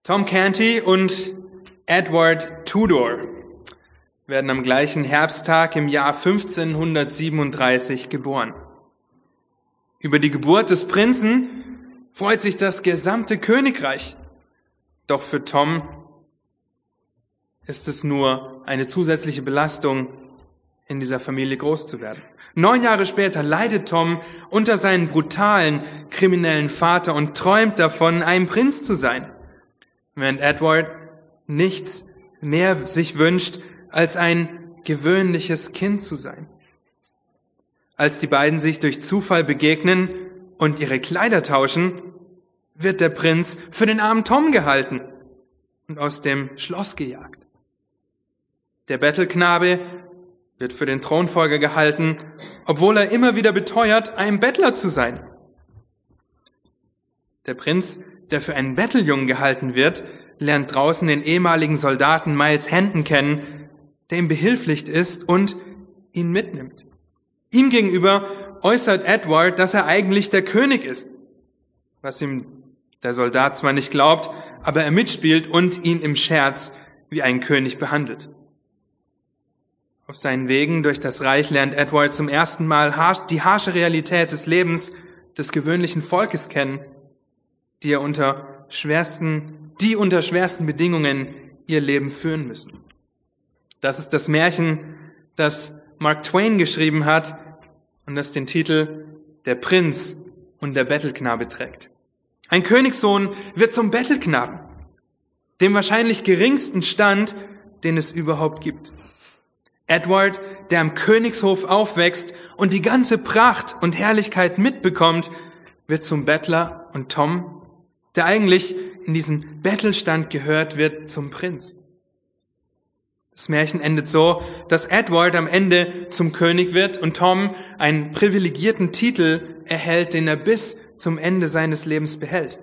Tom Canty und Edward Tudor werden am gleichen Herbsttag im Jahr 1537 geboren. Über die Geburt des Prinzen freut sich das gesamte Königreich. Doch für Tom ist es nur eine zusätzliche Belastung, in dieser Familie groß zu werden. 9 Jahre später leidet Tom unter seinem brutalen, kriminellen Vater und träumt davon, ein Prinz zu sein, während Edward nichts mehr sich wünscht, als ein gewöhnliches Kind zu sein. Als die beiden sich durch Zufall begegnen und ihre Kleider tauschen, wird der Prinz für den armen Tom gehalten und aus dem Schloss gejagt. Der Bettelknabe wird für den Thronfolger gehalten, obwohl er immer wieder beteuert, ein Bettler zu sein. Der Prinz, der für einen Betteljungen gehalten wird, lernt draußen den ehemaligen Soldaten Miles Hendon kennen, der ihm behilflich ist und ihn mitnimmt. Ihm gegenüber äußert Edward, dass er eigentlich der König ist, was ihm der Soldat zwar nicht glaubt, aber er mitspielt und ihn im Scherz wie einen König behandelt. Auf seinen Wegen durch das Reich lernt Edward zum ersten Mal die harsche Realität des Lebens des gewöhnlichen Volkes kennen, die unter schwersten Bedingungen ihr Leben führen müssen. Das ist das Märchen, das Mark Twain geschrieben hat und das den Titel Der Prinz und der Bettelknabe trägt. Ein Königssohn wird zum Bettelknaben, dem wahrscheinlich geringsten Stand, den es überhaupt gibt. Edward, der am Königshof aufwächst und die ganze Pracht und Herrlichkeit mitbekommt, wird zum Bettler, und Tom, der eigentlich in diesen Bettelstand gehört, wird zum Prinz. Das Märchen endet so, dass Edward am Ende zum König wird und Tom einen privilegierten Titel erhält, den er bis zum Ende seines Lebens behält.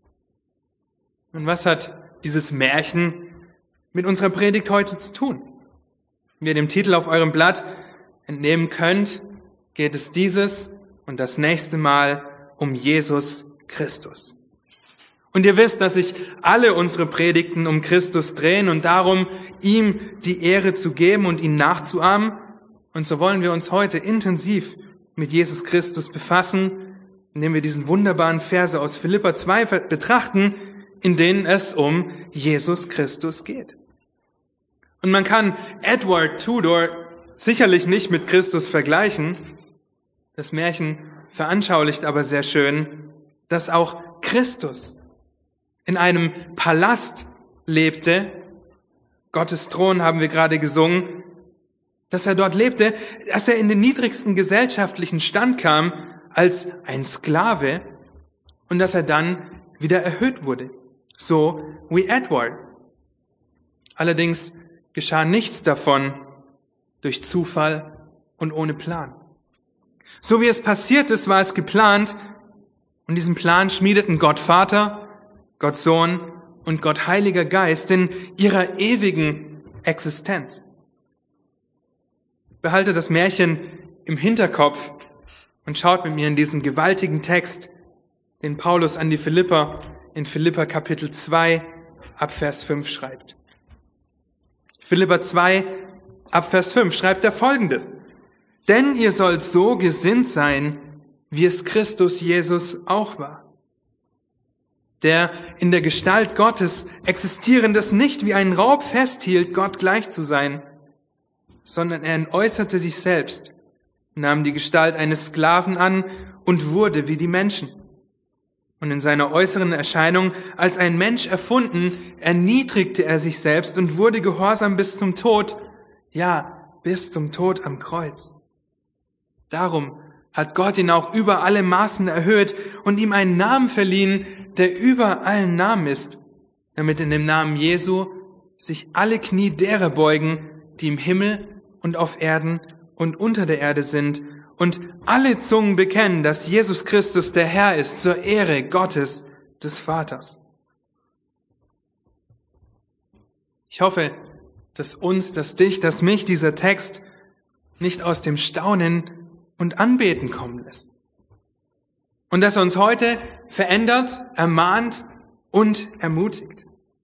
Und was hat dieses Märchen mit unserer Predigt heute zu tun? Wie ihr dem Titel auf eurem Blatt entnehmen könnt, geht es dieses und das nächste Mal um Jesus Christus. Und ihr wisst, dass sich alle unsere Predigten um Christus drehen und darum, ihm die Ehre zu geben und ihn nachzuahmen. Und so wollen wir uns heute intensiv mit Jesus Christus befassen, indem wir diesen wunderbaren Verse aus Philipper 2 betrachten, in denen es um Jesus Christus geht. Und man kann Edward Tudor sicherlich nicht mit Christus vergleichen. Das Märchen veranschaulicht aber sehr schön, dass auch Christus in einem Palast lebte. Gottes Thron haben wir gerade gesungen, dass er dort lebte, dass er in den niedrigsten gesellschaftlichen Stand kam als ein Sklave und dass er dann wieder erhöht wurde, so wie Edward. Allerdings geschah nichts davon durch Zufall und ohne Plan. So wie es passiert ist, war es geplant, und diesen Plan schmiedeten Gott Vater, Gott Sohn und Gott Heiliger Geist in ihrer ewigen Existenz. Behaltet das Märchen im Hinterkopf und schaut mit mir in diesen gewaltigen Text, den Paulus an die Philipper in Philipper Kapitel 2 ab Vers 5 schreibt. Philipper 2 ab Vers 5 schreibt er Folgendes: Denn ihr sollt so gesinnt sein, wie es Christus Jesus auch war, der in der Gestalt Gottes Existierendes nicht wie einen Raub festhielt, Gott gleich zu sein, sondern er entäußerte sich selbst, nahm die Gestalt eines Sklaven an und wurde wie die Menschen. Und in seiner äußeren Erscheinung als ein Mensch erfunden, erniedrigte er sich selbst und wurde gehorsam bis zum Tod, ja, bis zum Tod am Kreuz. Darum hat Gott ihn auch über alle Maßen erhöht und ihm einen Namen verliehen, der über allen Namen ist, damit in dem Namen Jesu sich alle Knie derer beugen, die im Himmel und auf Erden und unter der Erde sind, und alle Zungen bekennen, dass Jesus Christus der Herr ist, zur Ehre Gottes, des Vaters. Ich hoffe, dass dich, dass mich dieser Text nicht aus dem Staunen und Anbeten kommen lässt. Und dass er uns heute verändert, ermahnt und ermutigt.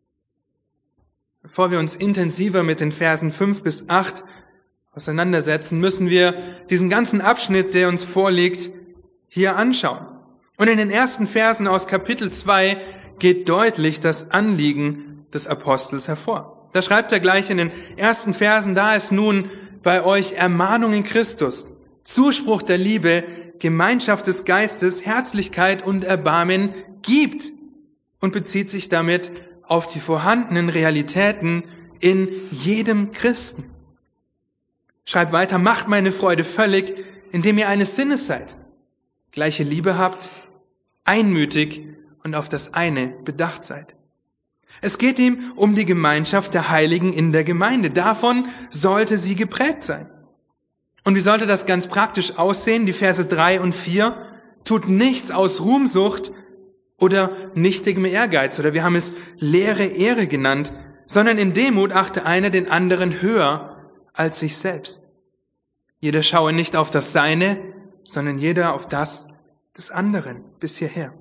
bevor wir uns intensiver mit den Versen 5 bis 8 auseinandersetzen, müssen wir diesen ganzen Abschnitt, der uns vorliegt, hier anschauen. Und in den ersten Versen aus Kapitel 2 geht deutlich das Anliegen des Apostels hervor. Da schreibt er gleich in den ersten Versen, da es nun bei euch Ermahnung in Christus, Zuspruch der Liebe, Gemeinschaft des Geistes, Herzlichkeit und Erbarmen gibt, und bezieht sich damit auf die vorhandenen Realitäten in jedem Christen. Schreibt weiter, macht meine Freude völlig, indem ihr eines Sinnes seid, gleiche Liebe habt, einmütig und auf das eine bedacht seid. Es geht ihm um die Gemeinschaft der Heiligen in der Gemeinde. Davon sollte sie geprägt sein. Und wie sollte das ganz praktisch aussehen? Die Verse 3 und 4, tut nichts aus Ruhmsucht oder nichtigem Ehrgeiz, oder wir haben es leere Ehre genannt, sondern in Demut achte einer den anderen höher als sich selbst. Jeder schaue nicht auf das Seine, sondern jeder auf das des anderen bis hierher.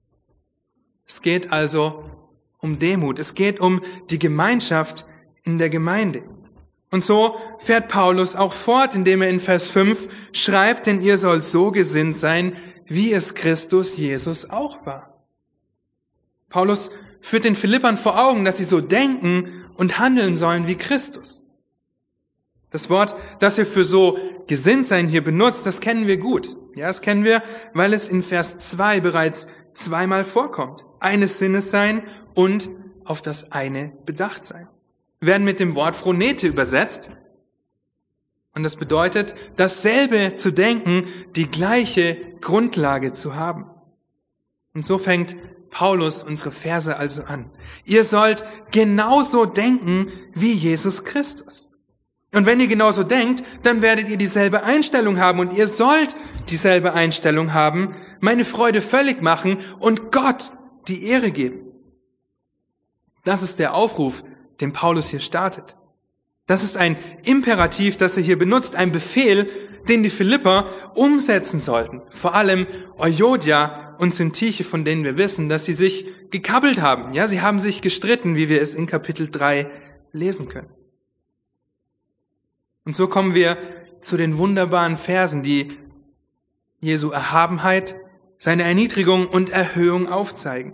Es geht also um Demut, es geht um die Gemeinschaft in der Gemeinde. Und so fährt Paulus auch fort, indem er in Vers 5 schreibt, denn ihr sollt so gesinnt sein, wie es Christus Jesus auch war. Paulus führt den Philippern vor Augen, dass sie so denken und handeln sollen wie Christus. Das Wort, das er für so gesinnt sein hier benutzt, das kennen wir gut. Ja, das kennen wir, weil es in Vers 2 bereits zweimal vorkommt. Eines Sinnes sein und auf das eine bedacht sein. Werden mit dem Wort phronete übersetzt. Und das bedeutet, dasselbe zu denken, die gleiche Grundlage zu haben. Und so fängt Paulus unsere Verse also an. Ihr sollt genauso denken wie Jesus Christus. Und wenn ihr genauso denkt, dann werdet ihr dieselbe Einstellung haben und ihr sollt dieselbe Einstellung haben, meine Freude völlig machen und Gott die Ehre geben. Das ist der Aufruf, den Paulus hier startet. Das ist ein Imperativ, das er hier benutzt, ein Befehl, den die Philipper umsetzen sollten. Vor allem Euodia und Syntyche, von denen wir wissen, dass sie sich gekabbelt haben. Ja, sie haben sich gestritten, wie wir es in Kapitel 3 lesen können. Und so kommen wir zu den wunderbaren Versen, die Jesu Erhabenheit, seine Erniedrigung und Erhöhung aufzeigen.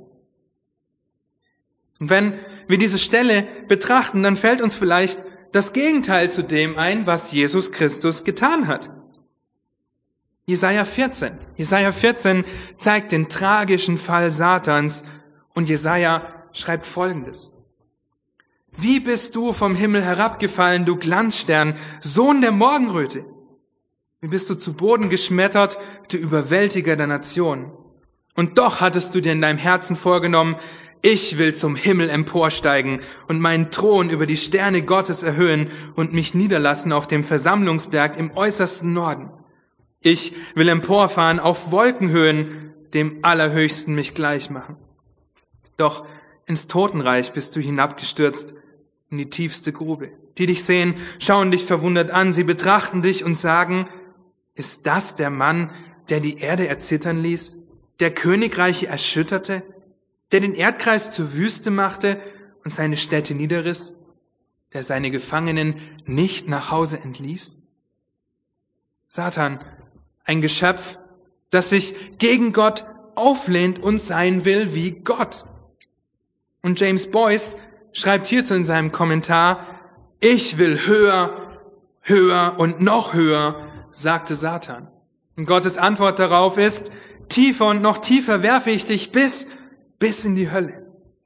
Und wenn wir diese Stelle betrachten, dann fällt uns vielleicht das Gegenteil zu dem ein, was Jesus Christus getan hat. Jesaja 14. Jesaja 14 zeigt den tragischen Fall Satans und Jesaja schreibt Folgendes. Wie bist du vom Himmel herabgefallen, du Glanzstern, Sohn der Morgenröte? Wie bist du zu Boden geschmettert, du Überwältiger der Nationen? Und doch hattest du dir in deinem Herzen vorgenommen, ich will zum Himmel emporsteigen und meinen Thron über die Sterne Gottes erhöhen und mich niederlassen auf dem Versammlungsberg im äußersten Norden. Ich will emporfahren auf Wolkenhöhen, dem Allerhöchsten mich gleich machen. Doch ins Totenreich bist du hinabgestürzt, in die tiefste Grube. Die dich sehen, schauen dich verwundert an, sie betrachten dich und sagen, ist das der Mann, der die Erde erzittern ließ, der Königreiche erschütterte, der den Erdkreis zur Wüste machte und seine Städte niederriss, der seine Gefangenen nicht nach Hause entließ? Satan, ein Geschöpf, das sich gegen Gott auflehnt und sein will wie Gott. Und James Boyce schreibt hierzu in seinem Kommentar, ich will höher, höher und noch höher, sagte Satan. Und Gottes Antwort darauf ist, tiefer und noch tiefer werfe ich dich bis in die Hölle.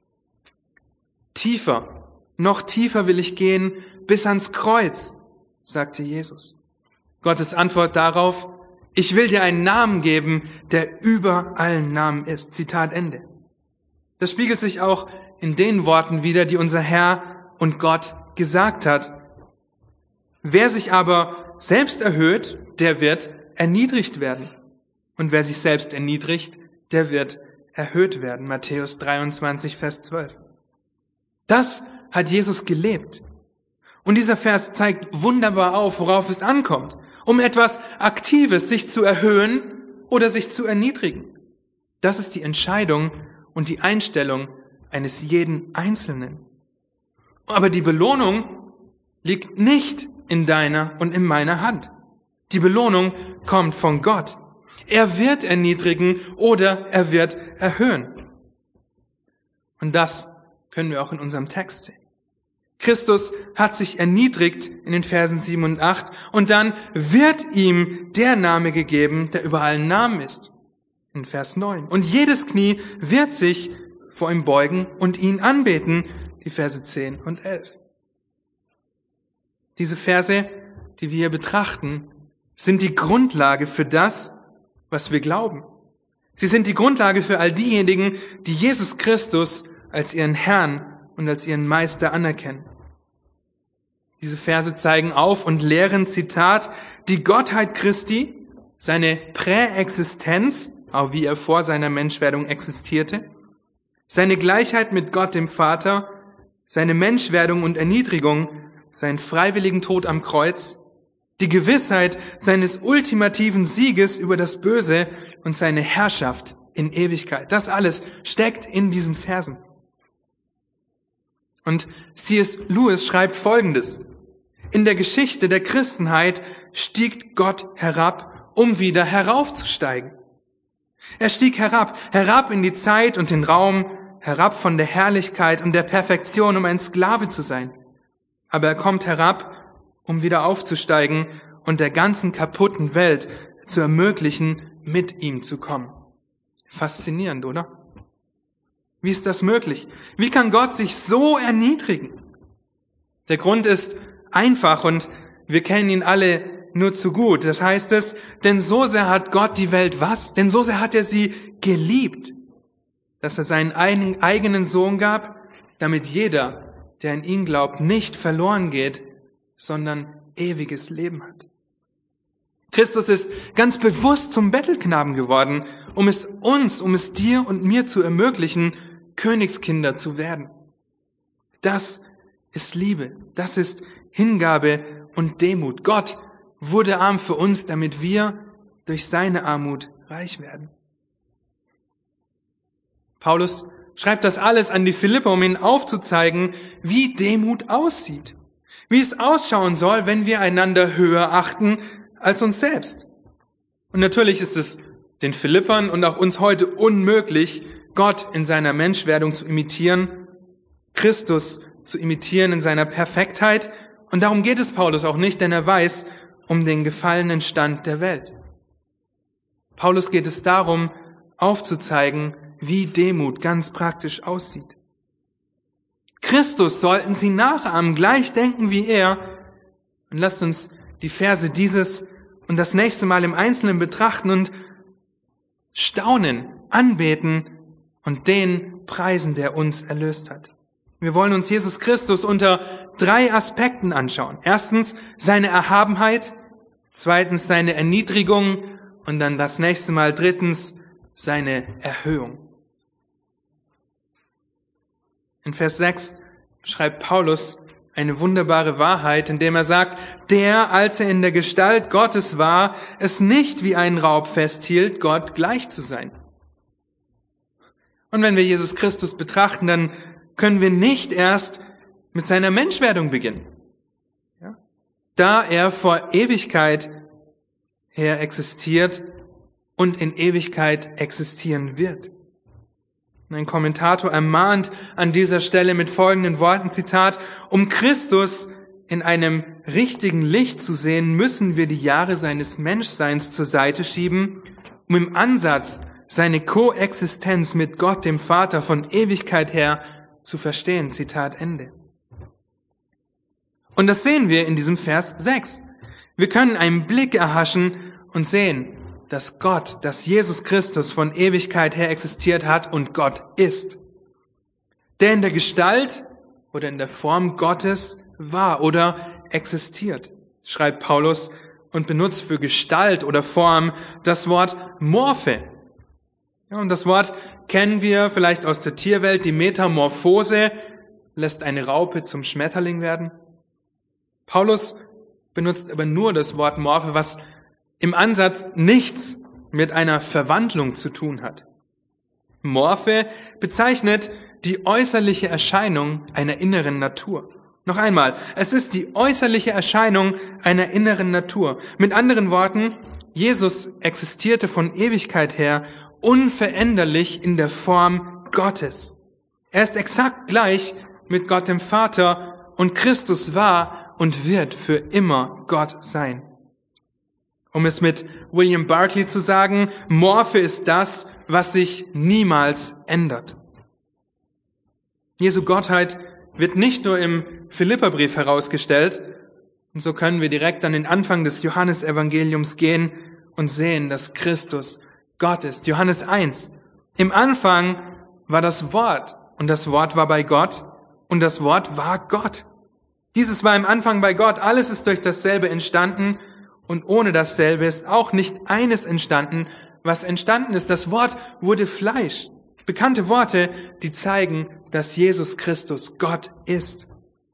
Tiefer, noch tiefer will ich gehen, bis ans Kreuz, sagte Jesus. Gottes Antwort darauf, ich will dir einen Namen geben, der über allen Namen ist. Zitat Ende. Das spiegelt sich auch in den Worten wider, die unser Herr und Gott gesagt hat. Wer sich aber selbst erhöht, der wird erniedrigt werden. Und wer sich selbst erniedrigt, der wird erhöht werden. Matthäus 23, Vers 12. Das hat Jesus gelebt. Und dieser Vers zeigt wunderbar auf, worauf es ankommt. Um etwas Aktives, sich zu erhöhen oder sich zu erniedrigen. Das ist die Entscheidung und die Einstellung eines jeden Einzelnen. Aber die Belohnung liegt nicht in deiner und in meiner Hand. Die Belohnung kommt von Gott. Er wird erniedrigen oder er wird erhöhen. Und das können wir auch in unserem Text sehen. Christus hat sich erniedrigt in den Versen 7 und 8 und dann wird ihm der Name gegeben, der über allen Namen ist. In Vers 9. Und jedes Knie wird sich vor ihm beugen und ihn anbeten. Die Verse 10 und 11. Diese Verse, die wir hier betrachten, sind die Grundlage für das, was wir glauben. Sie sind die Grundlage für all diejenigen, die Jesus Christus als ihren Herrn und als ihren Meister anerkennen. Diese Verse zeigen auf und lehren, Zitat, die Gottheit Christi, seine Präexistenz, auch wie er vor seiner Menschwerdung existierte, seine Gleichheit mit Gott dem Vater, seine Menschwerdung und Erniedrigung, seinen freiwilligen Tod am Kreuz, die Gewissheit seines ultimativen Sieges über das Böse und seine Herrschaft in Ewigkeit. Das alles steckt in diesen Versen. Und C.S. Lewis schreibt Folgendes: In der Geschichte der Christenheit stieg Gott herab, um wieder heraufzusteigen. Er stieg herab in die Zeit und den Raum, herab von der Herrlichkeit und der Perfektion, um ein Sklave zu sein. Aber er kommt herab, um wieder aufzusteigen und der ganzen kaputten Welt zu ermöglichen, mit ihm zu kommen. Faszinierend, oder? Wie ist das möglich? Wie kann Gott sich so erniedrigen? Der Grund ist einfach und wir kennen ihn alle nur zu gut. Das heißt es, denn so sehr hat Gott die Welt was? Denn so sehr hat er sie geliebt, dass er seinen eigenen Sohn gab, damit jeder, der an ihn glaubt, nicht verloren geht, sondern ewiges Leben hat. Christus ist ganz bewusst zum Bettelknaben geworden, um es dir und mir zu ermöglichen, Königskinder zu werden. Das ist Liebe, das ist Hingabe und Demut. Gott wurde arm für uns, damit wir durch seine Armut reich werden. Paulus schreibt das alles an die Philipper, um ihnen aufzuzeigen, wie Demut aussieht. Wie es ausschauen soll, wenn wir einander höher achten als uns selbst. Und natürlich ist es den Philippern und auch uns heute unmöglich, Gott in seiner Menschwerdung zu imitieren, Christus zu imitieren in seiner Perfektheit. Und darum geht es Paulus auch nicht, denn er weiß um den gefallenen Stand der Welt. Paulus geht es darum, aufzuzeigen, wie Demut ganz praktisch aussieht. Christus sollten sie nachahmen, gleich denken wie er. Und lasst uns die Verse dieses und das nächste Mal im Einzelnen betrachten und staunen, anbeten und den preisen, der uns erlöst hat. Wir wollen uns Jesus Christus unter 3 Aspekten anschauen. Erstens seine Erhabenheit, zweitens seine Erniedrigung und dann das nächste Mal drittens seine Erhöhung. In Vers 6 schreibt Paulus eine wunderbare Wahrheit, indem er sagt, der, als er in der Gestalt Gottes war, es nicht wie einen Raub festhielt, Gott gleich zu sein. Und wenn wir Jesus Christus betrachten, dann können wir nicht erst mit seiner Menschwerdung beginnen. Ja? Da er vor Ewigkeit her existiert und in Ewigkeit existieren wird. Ein Kommentator ermahnt an dieser Stelle mit folgenden Worten, Zitat, um Christus in einem richtigen Licht zu sehen, müssen wir die Jahre seines Menschseins zur Seite schieben, um im Ansatz seine Koexistenz mit Gott, dem Vater, von Ewigkeit her zu verstehen. Zitat Ende. Und das sehen wir in diesem Vers 6. Wir können einen Blick erhaschen und sehen, dass Gott, dass Jesus Christus von Ewigkeit her existiert hat und Gott ist. Der in der Gestalt oder in der Form Gottes war oder existiert, schreibt Paulus und benutzt für Gestalt oder Form das Wort Morphe. Ja, und das Wort kennen wir vielleicht aus der Tierwelt, die Metamorphose lässt eine Raupe zum Schmetterling werden. Paulus benutzt aber nur das Wort Morphe, was im Ansatz nichts mit einer Verwandlung zu tun hat. Morphe bezeichnet die äußerliche Erscheinung einer inneren Natur. Noch einmal, es ist die äußerliche Erscheinung einer inneren Natur. Mit anderen Worten, Jesus existierte von Ewigkeit her unveränderlich in der Form Gottes. Er ist exakt gleich mit Gott dem Vater und Christus war und wird für immer Gott sein. Um es mit William Barclay zu sagen, Morphe ist das, was sich niemals ändert. Jesu Gottheit wird nicht nur im Philipperbrief herausgestellt, und so können wir direkt an den Anfang des Johannesevangeliums gehen und sehen, dass Christus Gott ist. Johannes 1. Im Anfang war das Wort, und das Wort war bei Gott, und das Wort war Gott. Dieses war im Anfang bei Gott, alles ist durch dasselbe entstanden, und ohne dasselbe ist auch nicht eines entstanden, was entstanden ist. Das Wort wurde Fleisch. Bekannte Worte, die zeigen, dass Jesus Christus Gott ist.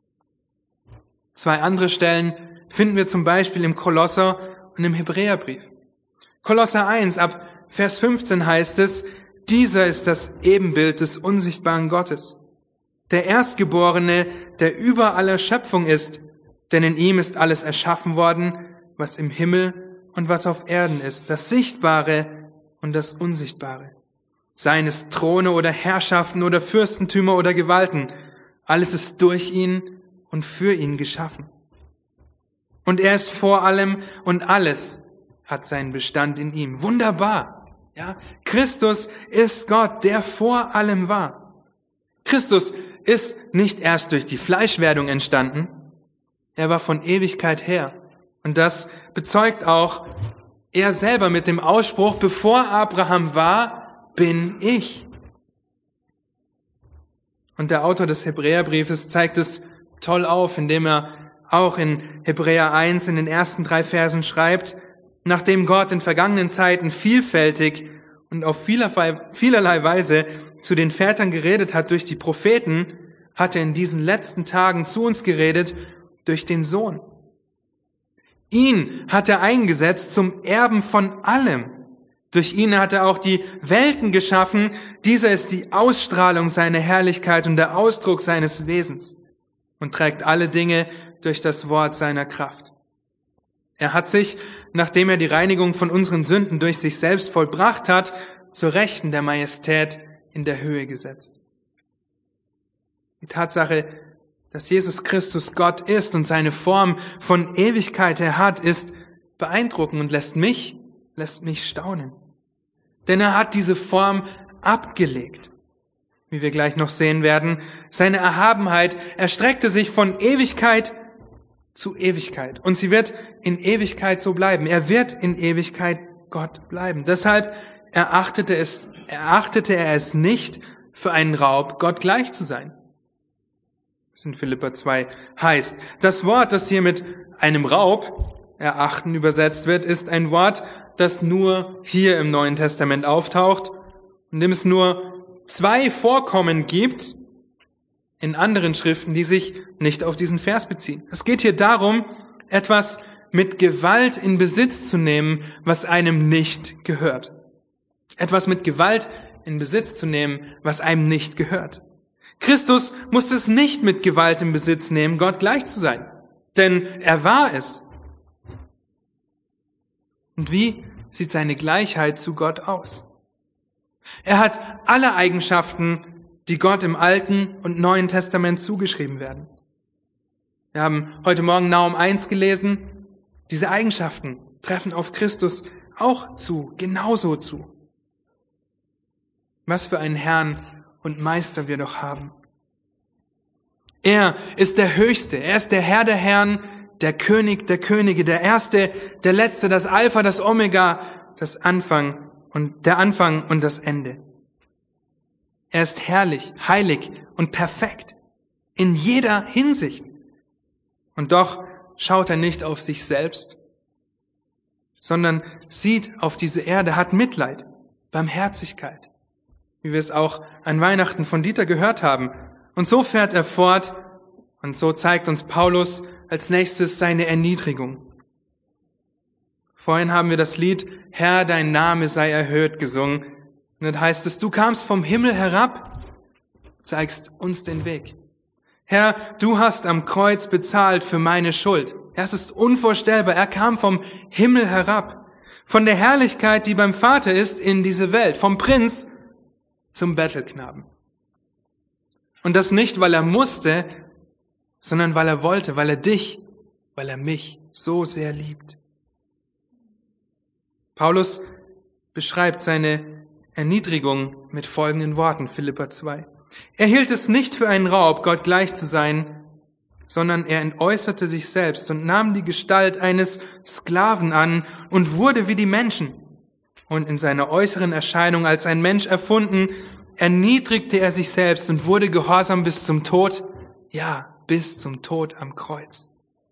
2 andere Stellen finden wir zum Beispiel im Kolosser und im Hebräerbrief. Kolosser 1 ab Vers 15 heißt es, dieser ist das Ebenbild des unsichtbaren Gottes, der Erstgeborene, der über aller Schöpfung ist, denn in ihm ist alles erschaffen worden, was im Himmel und was auf Erden ist, das Sichtbare und das Unsichtbare. Seien es Throne oder Herrschaften oder Fürstentümer oder Gewalten, alles ist durch ihn und für ihn geschaffen. Und er ist vor allem und alles hat seinen Bestand in ihm. Wunderbar! Ja, Christus ist Gott, der vor allem war. Christus ist nicht erst durch die Fleischwerdung entstanden, er war von Ewigkeit her. Und das bezeugt auch er selber mit dem Ausspruch, bevor Abraham war, bin ich. Und der Autor des Hebräerbriefes zeigt es toll auf, indem er auch in Hebräer 1 in den ersten 3 Versen schreibt, nachdem Gott in vergangenen Zeiten vielfältig und auf vielerlei Weise zu den Vätern geredet hat durch die Propheten, hat er in diesen letzten Tagen zu uns geredet durch den Sohn. Ihn hat er eingesetzt zum Erben von allem. Durch ihn hat er auch die Welten geschaffen. Dieser ist die Ausstrahlung seiner Herrlichkeit und der Ausdruck seines Wesens und trägt alle Dinge durch das Wort seiner Kraft. Er hat sich, nachdem er die Reinigung von unseren Sünden durch sich selbst vollbracht hat, zur Rechten der Majestät in der Höhe gesetzt. Die Tatsache, dass Jesus Christus Gott ist und seine Form von Ewigkeit her hat, ist beeindruckend und lässt mich staunen. Denn er hat diese Form abgelegt. Wie wir gleich noch sehen werden, seine Erhabenheit erstreckte sich von Ewigkeit zu Ewigkeit. Und sie wird in Ewigkeit so bleiben. Er wird in Ewigkeit Gott bleiben. Deshalb erachtete er es nicht für einen Raub, Gott gleich zu sein. Das in Philipper 2 heißt. Das Wort, das hier mit einem Raub, erachten, übersetzt wird, ist ein Wort, das nur hier im Neuen Testament auftaucht, in dem es nur 2 Vorkommen gibt in anderen Schriften, die sich nicht auf diesen Vers beziehen. Es geht hier darum, etwas mit Gewalt in Besitz zu nehmen, was einem nicht gehört. Etwas mit Gewalt in Besitz zu nehmen, was einem nicht gehört. Christus musste es nicht mit Gewalt in Besitz nehmen, Gott gleich zu sein, denn er war es. Und wie sieht seine Gleichheit zu Gott aus? Er hat alle Eigenschaften, die Gott im Alten und Neuen Testament zugeschrieben werden. Wir haben heute Morgen Nahum 1 gelesen. Diese Eigenschaften treffen auf Christus auch zu, genauso zu. Was für einen Herrn und Meister wir doch haben. Er ist der Höchste, er ist der Herr der Herren, der König der Könige, der Erste, der Letzte, das Alpha, das Omega, der Anfang und das Ende. Er ist herrlich, heilig und perfekt in jeder Hinsicht. Und doch schaut er nicht auf sich selbst, sondern sieht auf diese Erde, hat Mitleid, Barmherzigkeit, wie wir es auch an Weihnachten von Dieter gehört haben. Und so fährt er fort und so zeigt uns Paulus als nächstes seine Erniedrigung. Vorhin haben wir das Lied Herr, dein Name sei erhöht gesungen. Und dann heißt es, du kamst vom Himmel herab zeigst uns den Weg. Herr, du hast am Kreuz bezahlt für meine Schuld. Es ist unvorstellbar. Er kam vom Himmel herab, von der Herrlichkeit, die beim Vater ist, in diese Welt, vom Prinz zum Bettelknaben. Und das nicht, weil er musste, sondern weil er wollte, weil er dich, weil er mich so sehr liebt. Paulus beschreibt seine Erniedrigung mit folgenden Worten, Philipper 2. Er hielt es nicht für einen Raub, Gott gleich zu sein, sondern er entäußerte sich selbst und nahm die Gestalt eines Sklaven an und wurde wie die Menschen. Und in seiner äußeren Erscheinung als ein Mensch erfunden, erniedrigte er sich selbst und wurde gehorsam bis zum Tod, ja, bis zum Tod am Kreuz.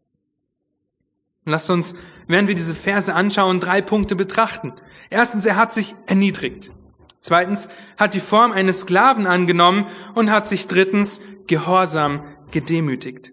Lasst uns, während wir diese Verse anschauen, 3 Punkte betrachten. Erstens, er hat sich erniedrigt. Zweitens, hat die Form eines Sklaven angenommen und hat sich drittens gehorsam gedemütigt.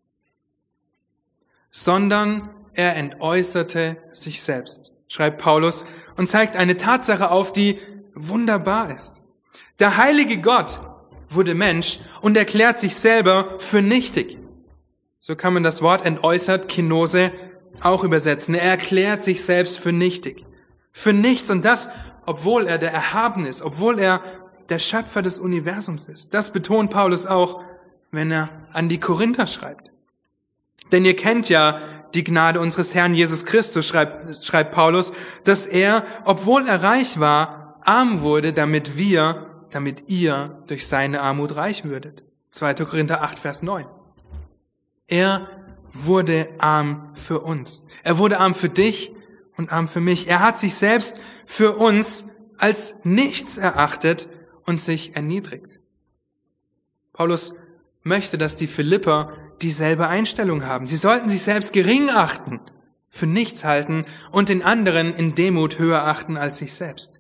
Sondern er entäußerte sich selbst, schreibt Paulus, und zeigt eine Tatsache auf, die wunderbar ist. Der heilige Gott wurde Mensch und erklärt sich selber für nichtig. So kann man das Wort entäußert, Kinose, auch übersetzen. Er erklärt sich selbst für nichtig. Für nichts, und das, obwohl er der Erhabene ist, obwohl er der Schöpfer des Universums ist. Das betont Paulus auch, wenn er an die Korinther schreibt. Denn ihr kennt ja die Gnade unseres Herrn Jesus Christus, schreibt Paulus, dass er, obwohl er reich war, arm wurde, damit ihr durch seine Armut reich würdet. 2. Korinther 8, Vers 9. Er wurde arm für uns. Er wurde arm für dich und arm für mich. Er hat sich selbst für uns als nichts erachtet und sich erniedrigt. Paulus möchte, dass die Philipper dieselbe Einstellung haben. Sie sollten sich selbst gering achten, für nichts halten und den anderen in Demut höher achten als sich selbst.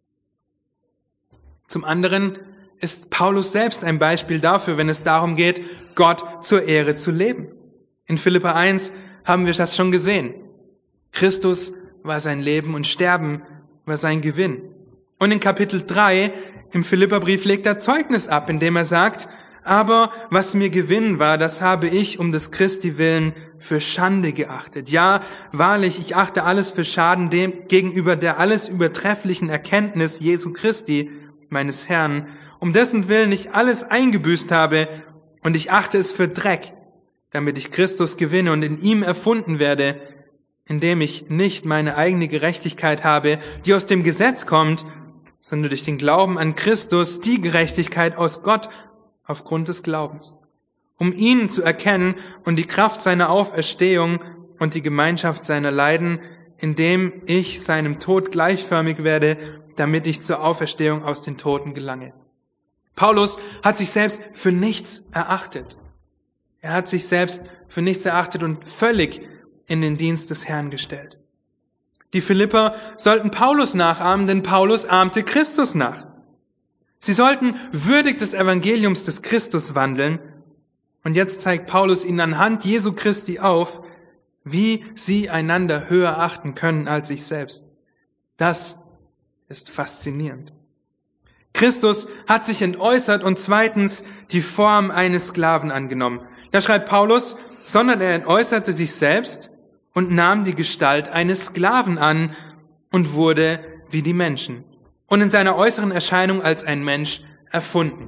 Zum anderen ist Paulus selbst ein Beispiel dafür, wenn es darum geht, Gott zur Ehre zu leben. In Philipper 1 haben wir das schon gesehen. Christus war sein Leben und Sterben war sein Gewinn. Und in Kapitel 3 im Philipperbrief legt er Zeugnis ab, indem er sagt, aber was mir Gewinn war, das habe ich um des Christi willen für Schande geachtet. Ja, wahrlich, ich achte alles für Schaden dem gegenüber der alles übertrefflichen Erkenntnis Jesu Christi, meines Herrn, um dessen Willen ich alles eingebüßt habe, und ich achte es für Dreck, damit ich Christus gewinne und in ihm erfunden werde, indem ich nicht meine eigene Gerechtigkeit habe, die aus dem Gesetz kommt, sondern durch den Glauben an Christus die Gerechtigkeit aus Gott aufgrund des Glaubens, um ihn zu erkennen und die Kraft seiner Auferstehung und die Gemeinschaft seiner Leiden, indem ich seinem Tod gleichförmig werde, damit ich zur Auferstehung aus den Toten gelange. Paulus hat sich selbst für nichts erachtet. Er hat sich selbst für nichts erachtet und völlig in den Dienst des Herrn gestellt. Die Philipper sollten Paulus nachahmen, denn Paulus ahmte Christus nach. Sie sollten würdig des Evangeliums des Christus wandeln. Und jetzt zeigt Paulus ihnen anhand Jesu Christi auf, wie sie einander höher achten können als sich selbst. Das ist faszinierend. Christus hat sich entäußert und zweitens die Form eines Sklaven angenommen. Da schreibt Paulus, sondern er entäußerte sich selbst und nahm die Gestalt eines Sklaven an und wurde wie die Menschen und in seiner äußeren Erscheinung als ein Mensch erfunden.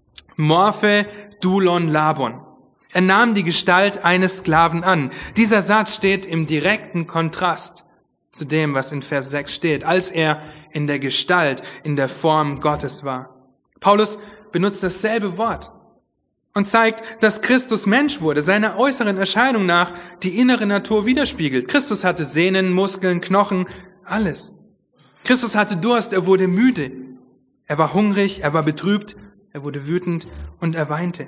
Morphe Dulon Labon. Er nahm die Gestalt eines Sklaven an. Dieser Satz steht im direkten Kontrast zu dem, was in Vers 6 steht, als er in der Gestalt, in der Form Gottes war. Paulus benutzt dasselbe Wort und zeigt, dass Christus Mensch wurde, seiner äußeren Erscheinung nach die innere Natur widerspiegelt. Christus hatte Sehnen, Muskeln, Knochen, alles. Christus hatte Durst, er wurde müde. Er war hungrig, er war betrübt, er wurde wütend und er weinte.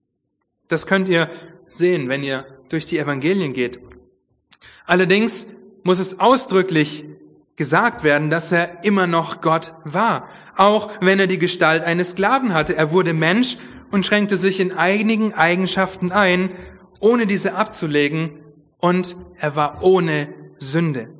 Das könnt ihr sehen, wenn ihr durch die Evangelien geht. Allerdings muss es ausdrücklich gesagt werden, dass er immer noch Gott war, auch wenn er die Gestalt eines Sklaven hatte. Er wurde Mensch und schränkte sich in einigen Eigenschaften ein, ohne diese abzulegen, und er war ohne Sünde.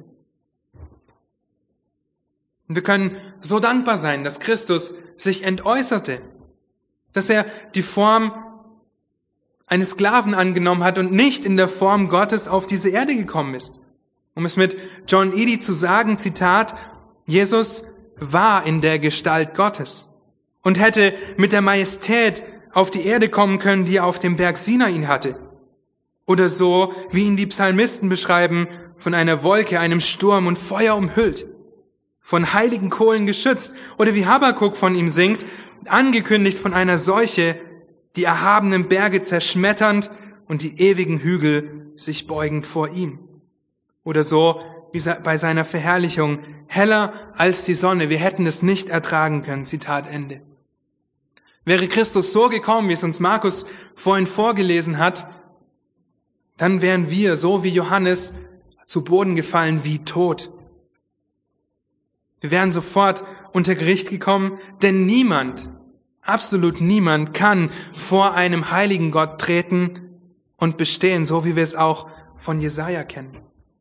Und wir können so dankbar sein, dass Christus sich entäußerte. dass er die Form eines Sklaven angenommen hat und nicht in der Form Gottes auf diese Erde gekommen ist. Um es mit John Eadie zu sagen, Zitat, Jesus war in der Gestalt Gottes und hätte mit der Majestät auf die Erde kommen können, die er auf dem Berg Sinai hatte. Oder so, wie ihn die Psalmisten beschreiben, von einer Wolke, einem Sturm und Feuer umhüllt, von heiligen Kohlen geschützt. Oder wie Habakuk von ihm singt, angekündigt von einer Seuche, die erhabenen Berge zerschmetternd und die ewigen Hügel sich beugend vor ihm. Oder so wie bei seiner Verherrlichung, heller als die Sonne, wir hätten es nicht ertragen können, Zitat Ende. Wäre Christus so gekommen, wie es uns Markus vorhin vorgelesen hat, dann wären wir, so wie Johannes, zu Boden gefallen wie tot. Wir wären sofort unter Gericht gekommen, denn niemand, absolut niemand kann vor einem heiligen Gott treten und bestehen, so wie wir es auch von Jesaja kennen.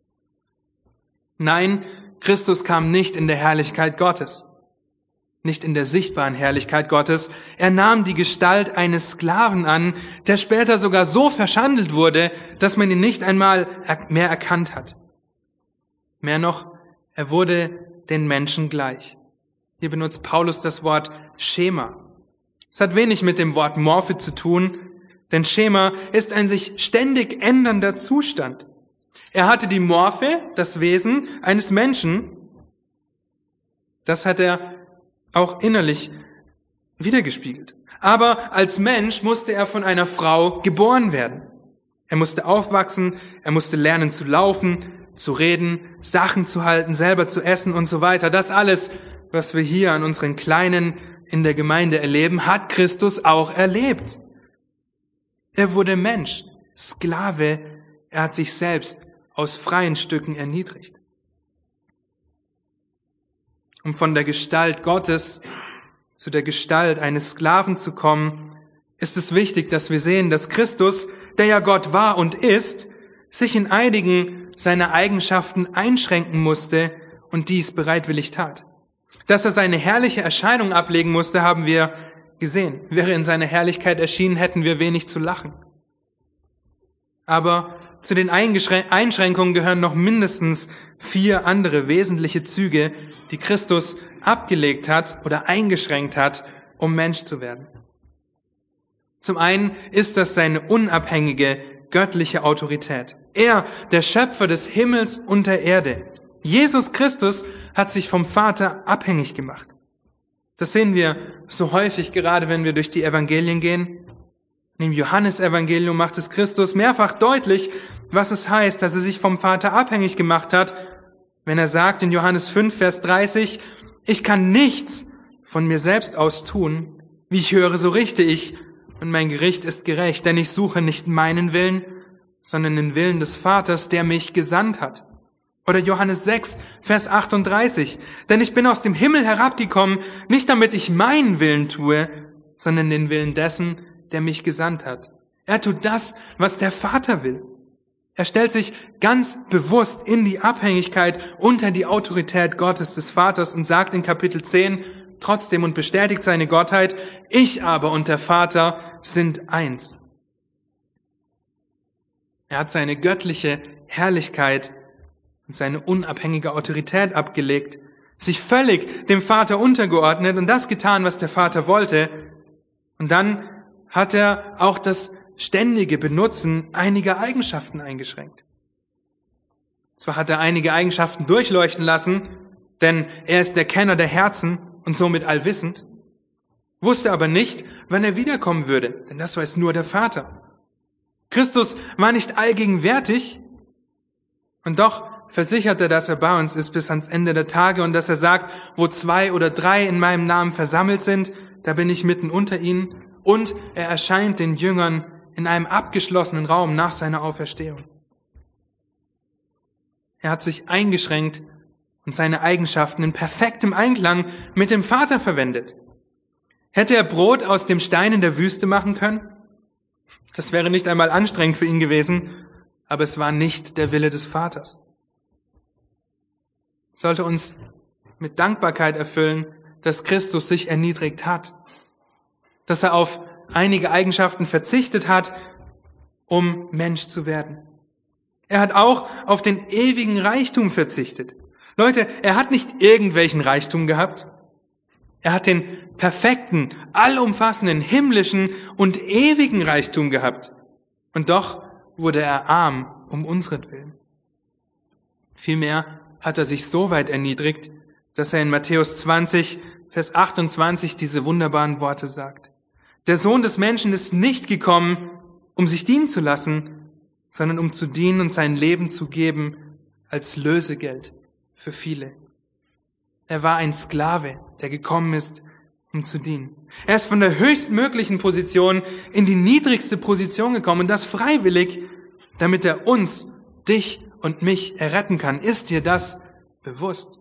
Nein, Christus kam nicht in der Herrlichkeit Gottes, nicht in der sichtbaren Herrlichkeit Gottes. Er nahm die Gestalt eines Sklaven an, der später sogar so verschandelt wurde, dass man ihn nicht einmal mehr erkannt hat. Mehr noch, er wurde den Menschen gleich. Hier benutzt Paulus das Wort Schema. Es hat wenig mit dem Wort Morphe zu tun, denn Schema ist ein sich ständig ändernder Zustand. Er hatte die Morphe, das Wesen eines Menschen. Das hat er auch innerlich wiedergespiegelt. Aber als Mensch musste er von einer Frau geboren werden. Er musste aufwachsen, er musste lernen zu laufen, zu reden, Sachen zu halten, selber zu essen und so weiter. Das alles, was wir hier an unseren Kleinen in der Gemeinde erleben, hat Christus auch erlebt. Er wurde Mensch, Sklave, er hat sich selbst aus freien Stücken erniedrigt. Um von der Gestalt Gottes zu der Gestalt eines Sklaven zu kommen, ist es wichtig, dass wir sehen, dass Christus, der ja Gott war und ist, sich in einigen seiner Eigenschaften einschränken musste und dies bereitwillig tat. Dass er seine herrliche Erscheinung ablegen musste, haben wir gesehen. Wäre in seiner Herrlichkeit erschienen, hätten wir wenig zu lachen. Aber zu den Einschränkungen gehören noch mindestens 4 andere wesentliche Züge, die Christus abgelegt hat oder eingeschränkt hat, um Mensch zu werden. Zum einen ist das seine unabhängige göttliche Autorität. Er, der Schöpfer des Himmels und der Erde. Jesus Christus hat sich vom Vater abhängig gemacht. Das sehen wir so häufig, gerade wenn wir durch die Evangelien gehen. Im Johannesevangelium macht es Christus mehrfach deutlich, was es heißt, dass er sich vom Vater abhängig gemacht hat, wenn er sagt in Johannes 5, Vers 30, ich kann nichts von mir selbst aus tun, wie ich höre, so richte ich, und mein Gericht ist gerecht, denn ich suche nicht meinen Willen, sondern den Willen des Vaters, der mich gesandt hat. Oder Johannes 6, Vers 38, denn ich bin aus dem Himmel herabgekommen, nicht damit ich meinen Willen tue, sondern den Willen dessen, der mich gesandt hat. Er tut das, was der Vater will. Er stellt sich ganz bewusst in die Abhängigkeit unter die Autorität Gottes des Vaters und sagt in Kapitel 10 trotzdem und bestätigt seine Gottheit, ich aber und der Vater sind eins. Er hat seine göttliche Herrlichkeit und seine unabhängige Autorität abgelegt, sich völlig dem Vater untergeordnet und das getan, was der Vater wollte. Und dann hat er auch das ständige Benutzen einiger Eigenschaften eingeschränkt. Zwar hat er einige Eigenschaften durchleuchten lassen, denn er ist der Kenner der Herzen und somit allwissend, wusste aber nicht, wann er wiederkommen würde, denn das weiß nur der Vater. Christus war nicht allgegenwärtig und doch versichert er, dass er bei uns ist bis ans Ende der Tage und dass er sagt, wo 2 oder 3 in meinem Namen versammelt sind, da bin ich mitten unter ihnen. Und er erscheint den Jüngern in einem abgeschlossenen Raum nach seiner Auferstehung. Er hat sich eingeschränkt und seine Eigenschaften in perfektem Einklang mit dem Vater verwendet. Hätte er Brot aus dem Stein in der Wüste machen können? Das wäre nicht einmal anstrengend für ihn gewesen, aber es war nicht der Wille des Vaters. Es sollte uns mit Dankbarkeit erfüllen, dass Christus sich erniedrigt hat. dass er auf einige Eigenschaften verzichtet hat, um Mensch zu werden. Er hat auch auf den ewigen Reichtum verzichtet. Leute, er hat nicht irgendwelchen Reichtum gehabt. Er hat den perfekten, allumfassenden, himmlischen und ewigen Reichtum gehabt. Und doch wurde er arm um unsretwillen. Vielmehr hat er sich so weit erniedrigt, dass er in Matthäus 20, Vers 28 diese wunderbaren Worte sagt. Der Sohn des Menschen ist nicht gekommen, um sich dienen zu lassen, sondern um zu dienen und sein Leben zu geben als Lösegeld für viele. Er war ein Sklave, der gekommen ist, um zu dienen. Er ist von der höchstmöglichen Position in die niedrigste Position gekommen und das freiwillig, damit er uns, dich und mich erretten kann. Ist dir das bewusst?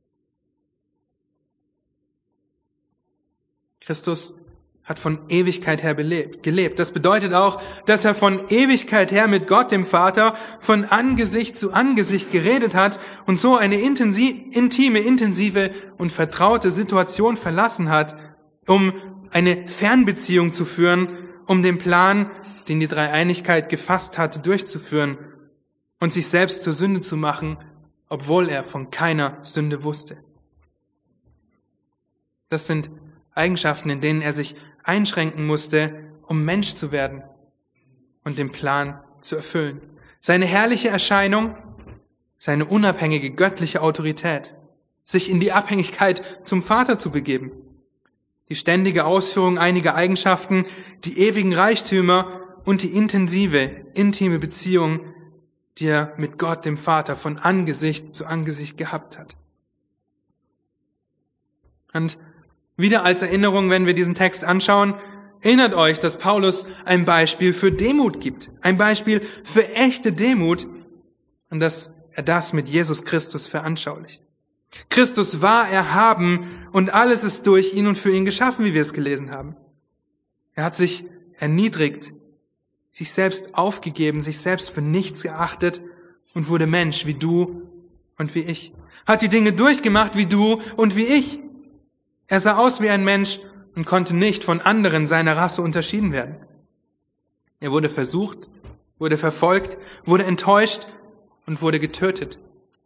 Christus hat von Ewigkeit her gelebt. Das bedeutet auch, dass er von Ewigkeit her mit Gott, dem Vater, von Angesicht zu Angesicht geredet hat und so eine intime, intensive und vertraute Situation verlassen hat, um eine Fernbeziehung zu führen, um den Plan, den die Dreieinigkeit gefasst hatte, durchzuführen und sich selbst zur Sünde zu machen, obwohl er von keiner Sünde wusste. Das sind Eigenschaften, in denen er sich einschränken musste, um Mensch zu werden und den Plan zu erfüllen. Seine herrliche Erscheinung, seine unabhängige göttliche Autorität, sich in die Abhängigkeit zum Vater zu begeben, die ständige Ausführung einiger Eigenschaften, die ewigen Reichtümer und die intensive, intime Beziehung, die er mit Gott, dem Vater, von Angesicht zu Angesicht gehabt hat. Und wieder als Erinnerung, wenn wir diesen Text anschauen, erinnert euch, dass Paulus ein Beispiel für Demut gibt. Ein Beispiel für echte Demut und dass er das mit Jesus Christus veranschaulicht. Christus war erhaben und alles ist durch ihn und für ihn geschaffen, wie wir es gelesen haben. Er hat sich erniedrigt, sich selbst aufgegeben, sich selbst für nichts geachtet und wurde Mensch wie du und wie ich. Hat die Dinge durchgemacht wie du und wie ich. Er sah aus wie ein Mensch und konnte nicht von anderen seiner Rasse unterschieden werden. Er wurde versucht, wurde verfolgt, wurde enttäuscht und wurde getötet.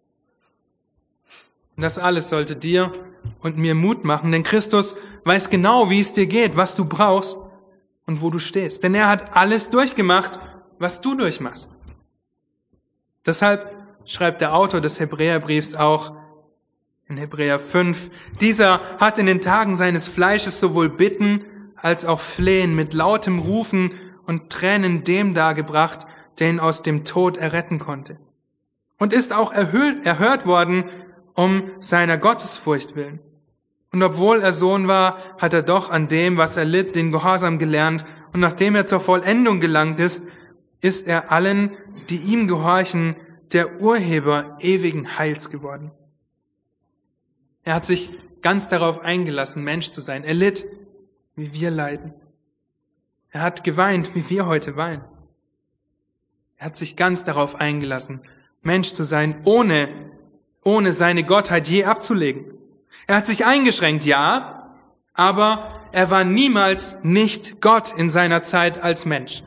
Und das alles sollte dir und mir Mut machen, denn Christus weiß genau, wie es dir geht, was du brauchst und wo du stehst. Denn er hat alles durchgemacht, was du durchmachst. Deshalb schreibt der Autor des Hebräerbriefs auch in Hebräer 5, dieser hat in den Tagen seines Fleisches sowohl Bitten als auch Flehen mit lautem Rufen und Tränen dem dargebracht, der ihn aus dem Tod erretten konnte. Und ist auch erhört worden um seiner Gottesfurcht willen. Und obwohl er Sohn war, hat er doch an dem, was er litt, den Gehorsam gelernt. Und nachdem er zur Vollendung gelangt ist er allen, die ihm gehorchen, der Urheber ewigen Heils geworden. Er hat sich ganz darauf eingelassen, Mensch zu sein. Er litt, wie wir leiden. Er hat geweint, wie wir heute weinen. Er hat sich ganz darauf eingelassen, Mensch zu sein, ohne seine Gottheit je abzulegen. Er hat sich eingeschränkt, ja, aber er war niemals nicht Gott in seiner Zeit als Mensch.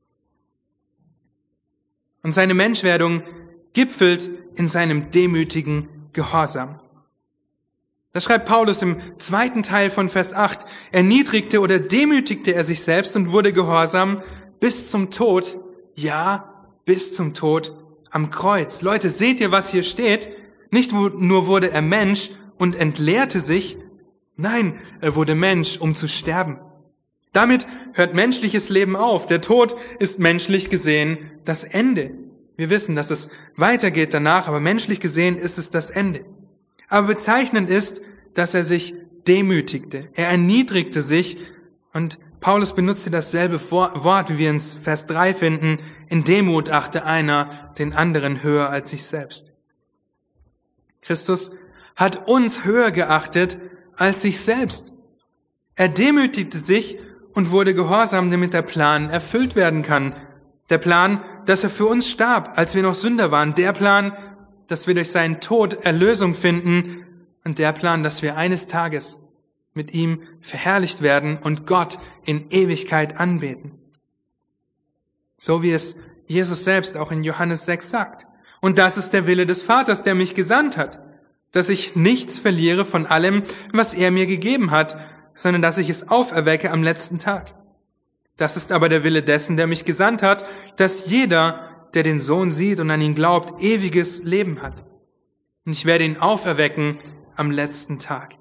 Und seine Menschwerdung gipfelt in seinem demütigen Gehorsam. Das schreibt Paulus im 2. Teil von Vers 8. Erniedrigte oder demütigte er sich selbst und wurde gehorsam bis zum Tod, ja, bis zum Tod am Kreuz. Leute, seht ihr, was hier steht? Nicht nur wurde er Mensch und entleerte sich, nein, er wurde Mensch, um zu sterben. Damit hört menschliches Leben auf. Der Tod ist menschlich gesehen das Ende. Wir wissen, dass es weitergeht danach, aber menschlich gesehen ist es das Ende. Aber bezeichnend ist, dass er sich demütigte. Er erniedrigte sich und Paulus benutzte dasselbe Wort, wie wir in Vers 3 finden. In Demut achte einer den anderen höher als sich selbst. Christus hat uns höher geachtet als sich selbst. Er demütigte sich und wurde gehorsam, damit der Plan erfüllt werden kann. Der Plan, dass er für uns starb, als wir noch Sünder waren. Der Plan, dass wir durch seinen Tod Erlösung finden und der Plan, dass wir eines Tages mit ihm verherrlicht werden und Gott in Ewigkeit anbeten. So wie es Jesus selbst auch in Johannes 6 sagt. Und das ist der Wille des Vaters, der mich gesandt hat, dass ich nichts verliere von allem, was er mir gegeben hat, sondern dass ich es auferwecke am letzten Tag. Das ist aber der Wille dessen, der mich gesandt hat, dass jeder, der den Sohn sieht und an ihn glaubt, ewiges Leben hat. Und ich werde ihn auferwecken am letzten Tag.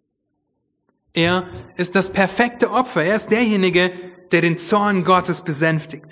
Er ist das perfekte Opfer. Er ist derjenige, der den Zorn Gottes besänftigt.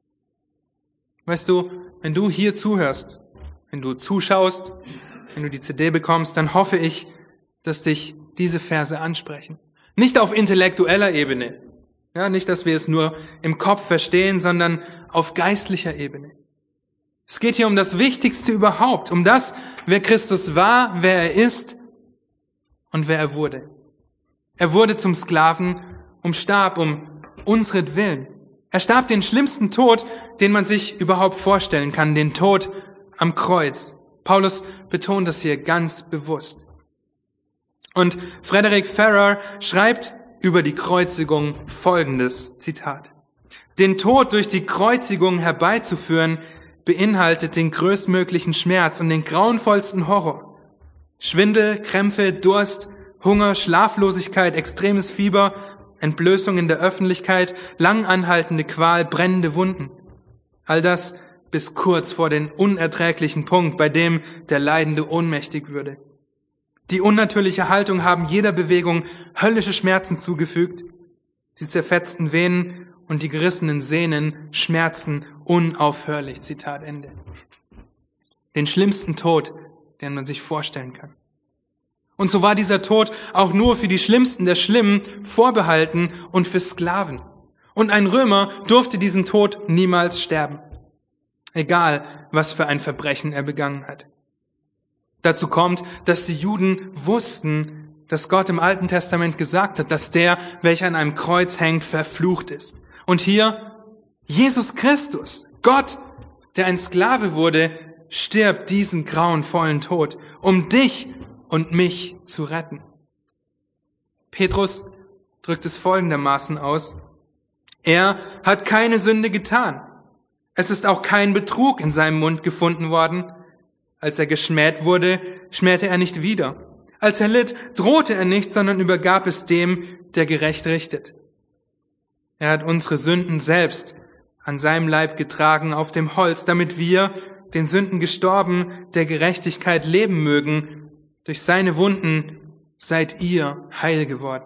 Weißt du, wenn du hier zuhörst, wenn du zuschaust, wenn du die CD bekommst, dann hoffe ich, dass dich diese Verse ansprechen. Nicht auf intellektueller Ebene. Ja, nicht, dass wir es nur im Kopf verstehen, sondern auf geistlicher Ebene. Es geht hier um das Wichtigste überhaupt, um das, wer Christus war, wer er ist und wer er wurde. Er wurde zum Sklaven, starb um unsretwillen. Er starb den schlimmsten Tod, den man sich überhaupt vorstellen kann, den Tod am Kreuz. Paulus betont das hier ganz bewusst. Und Frederick Farrer schreibt über die Kreuzigung folgendes Zitat: Den Tod durch die Kreuzigung herbeizuführen, beinhaltet den größtmöglichen Schmerz und den grauenvollsten Horror. Schwindel, Krämpfe, Durst, Hunger, Schlaflosigkeit, extremes Fieber, Entblößung in der Öffentlichkeit, lang anhaltende Qual, brennende Wunden. All das bis kurz vor den unerträglichen Punkt, bei dem der Leidende ohnmächtig würde. Die unnatürliche Haltung haben jeder Bewegung höllische Schmerzen zugefügt. Die zerfetzten Venen und die gerissenen Sehnen schmerzen unaufhörlich. Zitat Ende. Den schlimmsten Tod, den man sich vorstellen kann. Und so war dieser Tod auch nur für die Schlimmsten der Schlimmen vorbehalten und für Sklaven. Und ein Römer durfte diesen Tod niemals sterben. Egal, was für ein Verbrechen er begangen hat. Dazu kommt, dass die Juden wussten, dass Gott im Alten Testament gesagt hat, dass der, welcher an einem Kreuz hängt, verflucht ist. Und hier Jesus Christus, Gott, der ein Sklave wurde, stirbt diesen grauenvollen Tod, um dich und mich zu retten. Petrus drückt es folgendermaßen aus: Er hat keine Sünde getan. Es ist auch kein Betrug in seinem Mund gefunden worden. Als er geschmäht wurde, schmähte er nicht wieder. Als er litt, drohte er nicht, sondern übergab es dem, der gerecht richtet. Er hat unsere Sünden selbst an seinem Leib getragen auf dem Holz, damit wir, den Sünden gestorben, der Gerechtigkeit leben mögen. Durch seine Wunden seid ihr heil geworden.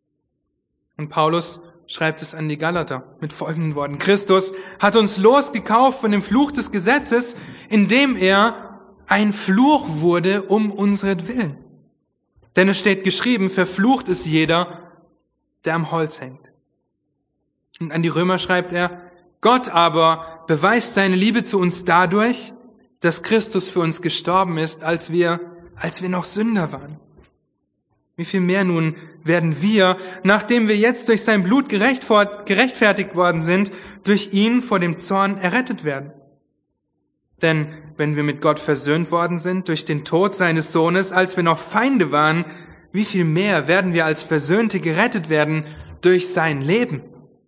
Und Paulus schreibt es an die Galater mit folgenden Worten: Christus hat uns losgekauft von dem Fluch des Gesetzes, indem er ein Fluch wurde um unsretwillen. Denn es steht geschrieben, verflucht ist jeder, der am Holz hängt. Und an die Römer schreibt er: Gott aber beweist seine Liebe zu uns dadurch, dass Christus für uns gestorben ist, als wir noch Sünder waren. Wie viel mehr nun werden wir, nachdem wir jetzt durch sein Blut gerechtfertigt worden sind, durch ihn vor dem Zorn errettet werden. Denn wenn wir mit Gott versöhnt worden sind durch den Tod seines Sohnes, als wir noch Feinde waren, wie viel mehr werden wir als Versöhnte gerettet werden durch sein Leben.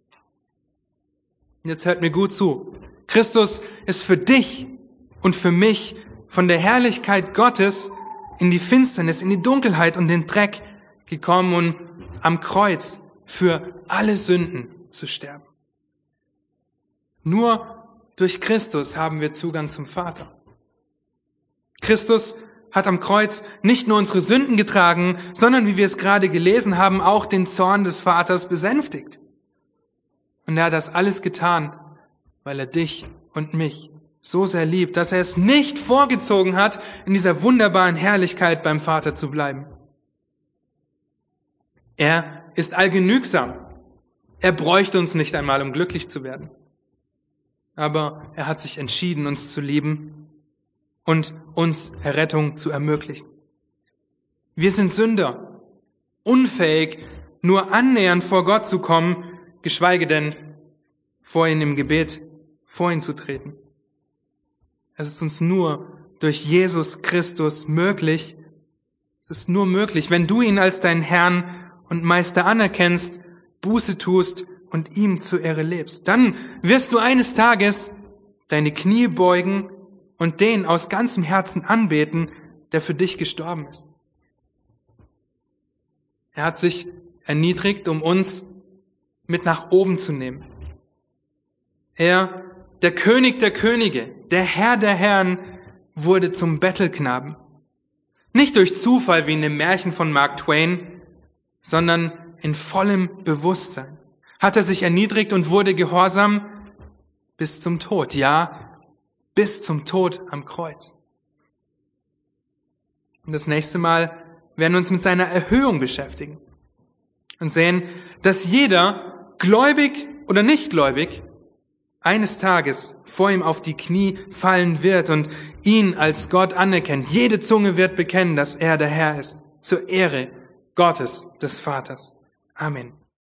Und jetzt hört mir gut zu. Christus ist für dich und für mich von der Herrlichkeit Gottes in die Finsternis, in die Dunkelheit und den Dreck gekommen, um am Kreuz für alle Sünden zu sterben. Nur durch Christus haben wir Zugang zum Vater. Christus hat am Kreuz nicht nur unsere Sünden getragen, sondern, wie wir es gerade gelesen haben, auch den Zorn des Vaters besänftigt. Und er hat das alles getan, weil er dich und mich so sehr liebt, dass er es nicht vorgezogen hat, in dieser wunderbaren Herrlichkeit beim Vater zu bleiben. Er ist allgenügsam. Er bräuchte uns nicht einmal, um glücklich zu werden. Aber er hat sich entschieden, uns zu lieben und uns Errettung zu ermöglichen. Wir sind Sünder, unfähig, nur annähernd vor Gott zu kommen, geschweige denn vor ihn im Gebet vor ihn zu treten. Es ist uns nur durch Jesus Christus möglich. Es ist nur möglich, wenn du ihn als deinen Herrn und Meister anerkennst, Buße tust und ihm zur Ehre lebst. Dann wirst du eines Tages deine Knie beugen und den aus ganzem Herzen anbeten, der für dich gestorben ist. Er hat sich erniedrigt, um uns mit nach oben zu nehmen. Er, der König der Könige, der Herr der Herren, wurde zum Bettelknaben. Nicht durch Zufall wie in dem Märchen von Mark Twain, sondern in vollem Bewusstsein hat er sich erniedrigt und wurde gehorsam bis zum Tod. Ja, bis zum Tod am Kreuz. Und das nächste Mal werden wir uns mit seiner Erhöhung beschäftigen und sehen, dass jeder, gläubig oder nicht gläubig, eines Tages vor ihm auf die Knie fallen wird und ihn als Gott anerkennt. Jede Zunge wird bekennen, dass er der Herr ist, zur Ehre Gottes, des Vaters. Amen.